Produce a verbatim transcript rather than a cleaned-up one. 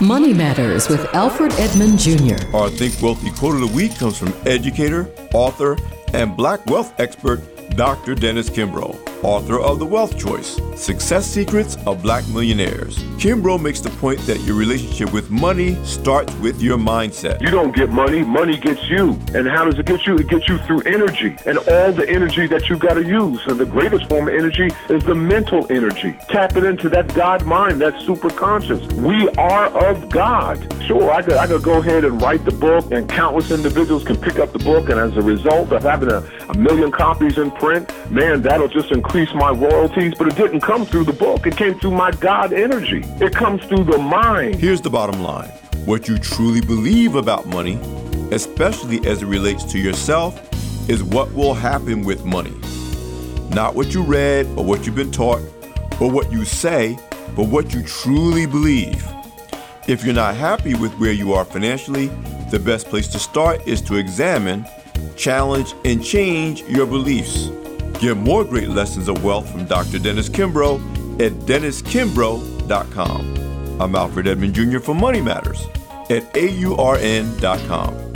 Money Matters with Alfred Edmond Junior Our Think Wealthy quote of the week comes from educator, author, and Black wealth expert Doctor Dennis Kimbro, author of The Wealth Choice, Success Secrets of Black Millionaires. Kimbro makes the point that your relationship with money starts with your mindset. You don't get money, money gets you. And how does it get you? It gets you through energy and all the energy that you got to use. And the greatest form of energy is the mental energy. Tapping into that God mind, that super conscious. We are of God. Sure, I could, I could go ahead and write the book, and countless individuals can pick up the book, and as a result of having a, a million copies in print, man, that'll just increase my royalties. But it didn't come through the book. It came through my God energy. It comes through the mind. Here's the bottom line. What you truly believe about money, especially as it relates to yourself, is what will happen with money. Not what you read or what you've been taught or what you say, but what you truly believe. If you're not happy with where you are financially, the best place to start is to examine, challenge, and change your beliefs. Get more great lessons of wealth from Doctor Dennis Kimbro at dennis kimbro dot com. I'm Alfred Edmond Junior for Money Matters at A U R N dot com.